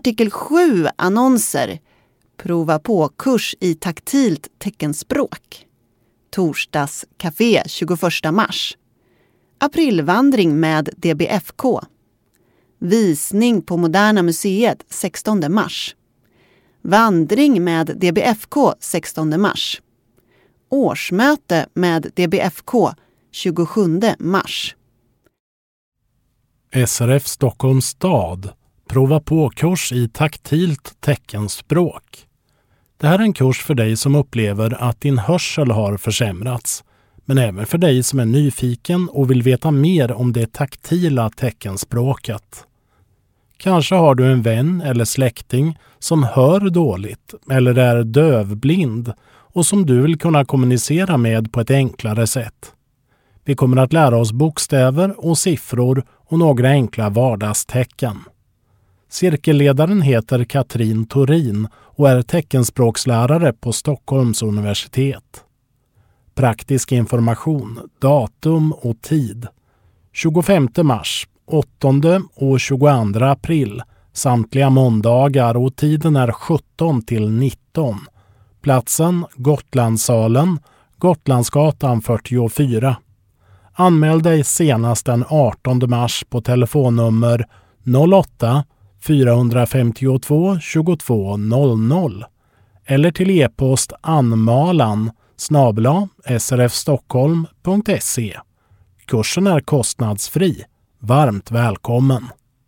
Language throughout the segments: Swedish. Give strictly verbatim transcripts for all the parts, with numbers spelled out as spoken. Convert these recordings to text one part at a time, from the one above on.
artikel sju annonser. Prova på kurs i taktilt teckenspråk. Torsdagscafé tjugoförsta mars. Aprilvandring med D B F K. Visning på Moderna museet sextonde mars. Vandring med D B F K sextonde mars. Årsmöte med D B F K tjugosjunde mars. S R F Stockholms stad. Prova på kurs i taktilt teckenspråk. Det här är en kurs för dig som upplever att din hörsel har försämrats. Men även för dig som är nyfiken och vill veta mer om det taktila teckenspråket. Kanske har du en vän eller släkting som hör dåligt eller är dövblind och som du vill kunna kommunicera med på ett enklare sätt. Vi kommer att lära oss bokstäver och siffror och några enkla vardagstecken. Cirkelledaren heter Katrin Torin och är teckenspråkslärare på Stockholms universitet. Praktisk information, datum och tid. tjugofemte mars, åttonde och tjugoandra april. Samtliga måndagar och tiden är sjutton till nitton. Platsen Gotlandssalen, Gotlandsgatan fyrtiofyra. Anmäl dig senast den artonde mars på telefonnummer noll åtta fyra fem två tjugotvå noll noll eller till e-post anmalan snabel-a srfstockholm punkt se. Kursen är kostnadsfri. Varmt välkommen!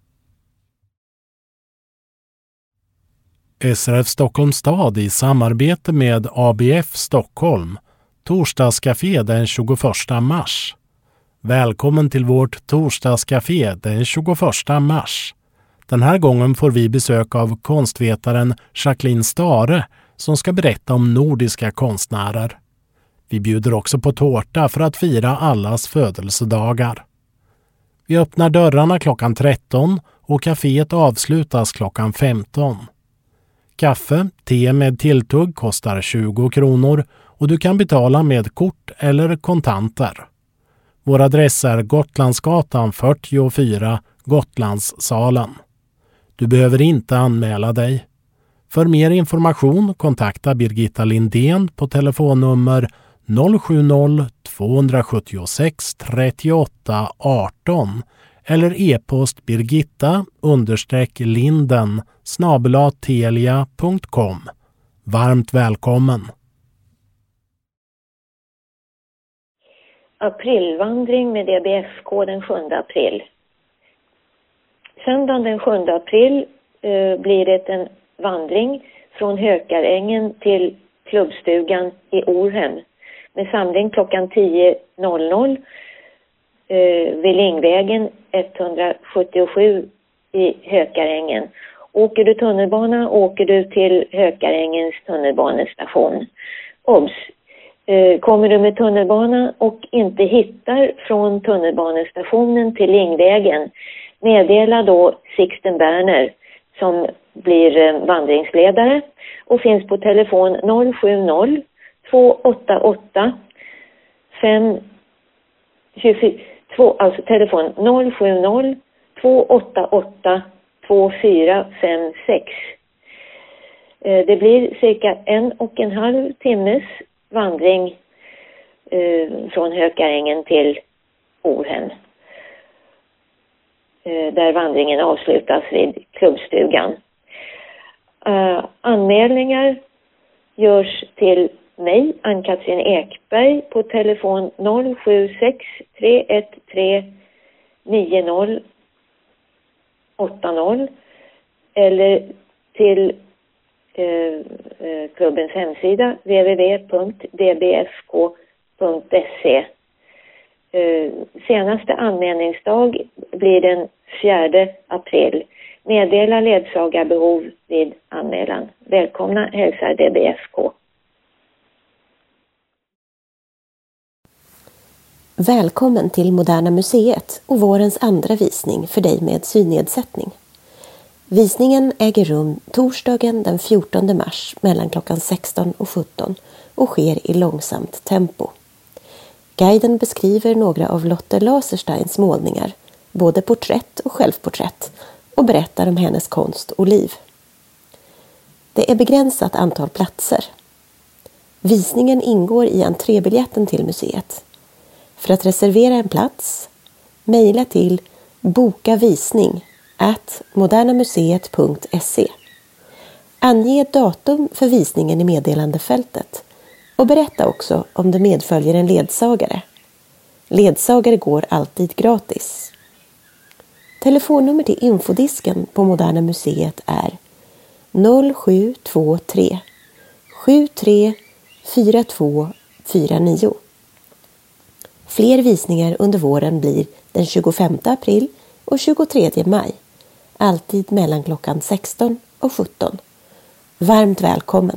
S R F Stockholms stad i samarbete med A B F Stockholm. Torsdagscafé den tjugoförsta mars. Välkommen till vårt torsdagscafé den tjugoförsta mars. Den här gången får vi besök av konstvetaren Jacqueline Stare som ska berätta om nordiska konstnärer. Vi bjuder också på tårta för att fira allas födelsedagar. Vi öppnar dörrarna klockan tretton och kaféet avslutas klockan femton. Kaffe, te med tilltugg kostar tjugo kronor och du kan betala med kort eller kontanter. Vår adress är Gotlandsgatan fyrtiofyra, Gotlandssalen. Du behöver inte anmäla dig. För mer information kontakta Birgitta Lindén på telefonnummer noll sju noll två sju sex trettioåtta arton eller e-post birgitta understreck linden snabel-a telia punkt com. Varmt välkommen! Aprilvandring med D B F K den sjunde april. Söndagen den sjunde april eh, blir det en vandring från Hökarängen till klubbstugan i Orhem med samling klockan tio eh, vid Lingvägen etthundrasjuttiosju i Hökarängen. Åker du tunnelbana åker du till Hökarängens tunnelbanestation. Obs! Eh, kommer du med tunnelbana och inte hittar från tunnelbanestationen till Lingvägen, meddela då Sixten Berner som blir eh, vandringsledare och finns på telefon noll sju noll två åtta åtta fem två, alltså telefon noll sju noll två åtta åtta två fyra fem sex. Eh, det blir cirka en och en halv timmes vandring eh, från Hökarängen till Orhem. Eh, där vandringen avslutas vid klubbstugan. Uh, anmälningar görs till mig, Ann-Katrin Ekberg, på telefon noll sju sex tre ett tre nio noll åtta noll eller till uh, uh, klubbens hemsida w w w punkt d b f k punkt se. Uh, senaste anmälningsdag blir den fjärde april. Meddela ledsagarbehov vid anmälan. Välkomna hälsar D B F K. Välkommen till Moderna museet och vårens andra visning för dig med synnedsättning. Visningen äger rum torsdagen den fjortonde mars mellan klockan sexton och sjutton och sker i långsamt tempo. Guiden beskriver några av Lotte Lasersteins målningar, både porträtt och självporträtt, och berättar om hennes konst och liv. Det är begränsat antal platser. Visningen ingår i entrébiljetten till museet. För att reservera en plats, mejla till bokavisning at modernamuseet punkt se. Ange datum för visningen i meddelandefältet och berätta också om det medföljer en ledsagare. Ledsagare går alltid gratis. Telefonnummer till infodisken på Moderna Museet är noll sju två tre sju tre fyra två fyra nio. Fler visningar under våren blir den tjugofemte april och tjugotredje maj. Alltid mellan klockan sexton och sjutton. Varmt välkommen!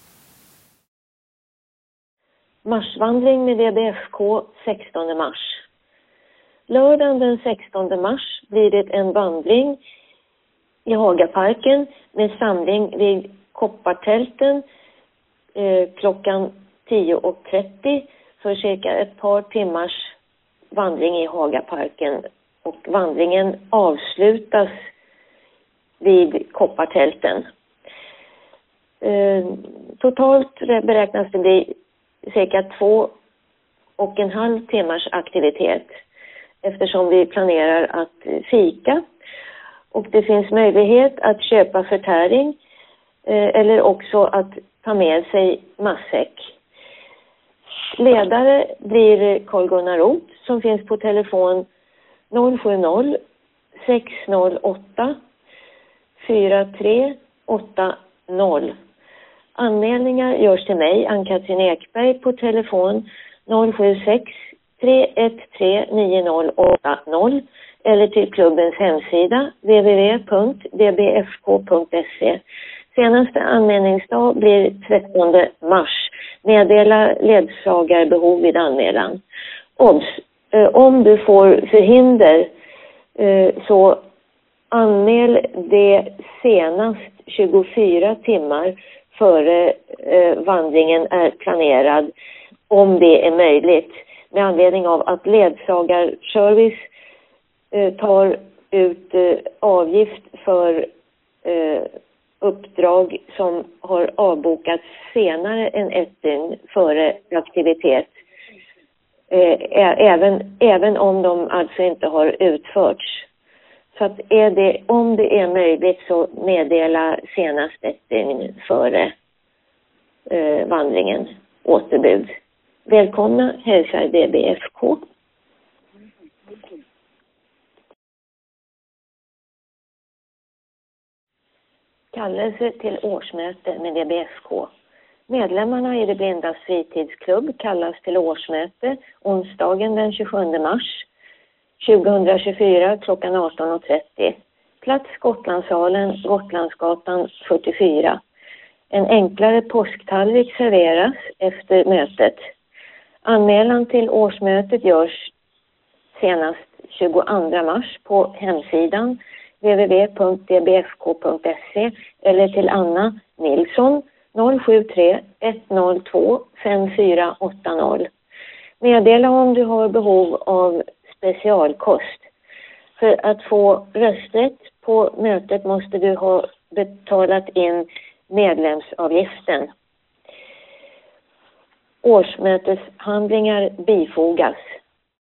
Marsvandring med D B F K sextonde mars. Lördagen den sextonde mars blir det en vandring i Hagaparken med samling vid Koppartälten eh, klockan tio och trettio för cirka ett par timmars vandring i Hagaparken, och vandringen avslutas vid Koppartälten. Eh, totalt beräknas det bli cirka två och en halv timmars aktivitet, eftersom vi planerar att fika, och det finns möjlighet att köpa förtäring eh, eller också att ta med sig matsäck. Ledare blir Carl-Gunnar Roth som finns på telefon noll sju noll sex noll åtta fyra tre åtta noll. Anmälningar görs till mig, Ann-Katrin Ekberg, på telefon noll sju sex tre ett tre nio noll åtta noll eller till klubbens hemsida w w w punkt d b f k punkt se. Senaste anmälningsdag blir trettonde mars. Meddela ledsagarbehov vid anmälan. Obs! Eh, om du får förhinder eh, så anmäl det senast tjugofyra timmar före eh, vandringen är planerad, om det är möjligt, med anledning av att ledsagarservice eh, tar ut eh, avgift för eh, uppdrag som har avbokats senare än ett dygn före aktivitet, eh, även, även om de alltså inte har utförts. Så att är det, om det är möjligt, så meddela senast ett dygn före eh, vandringen återbud. Välkomna, hälsar D B F K. Kallelse till årsmöte med D B F K. Medlemmarna i det blindas fritidsklubb kallas till årsmöte onsdagen den tjugosjunde mars tjugohundratjugofyra klockan arton och trettio. Plats Gotlandssalen, Gotlandsgatan fyrtiofyra. En enklare påsktallrik serveras efter mötet. Anmälan till årsmötet görs senast tjugoandra mars på hemsidan w w w punkt d b f k punkt se eller till Anna Nilsson noll sju tre ett noll två fem fyra åtta noll. Meddela om du har behov av specialkost. För att få rösträtt på mötet måste du ha betalat in medlemsavgiften. Årsmöteshandlingar bifogas.